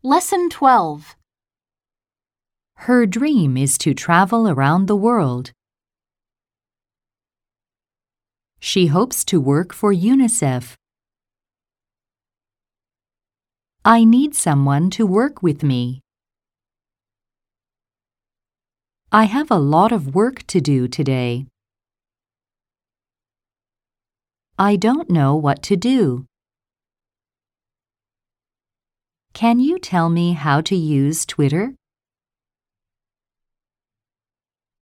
Lesson 12. Her dream is to travel around the world. She hopes to work for UNICEF. I need someone to work with me. I have a lot of work to do today. I don't know what to do. Can you tell me how to use Twitter?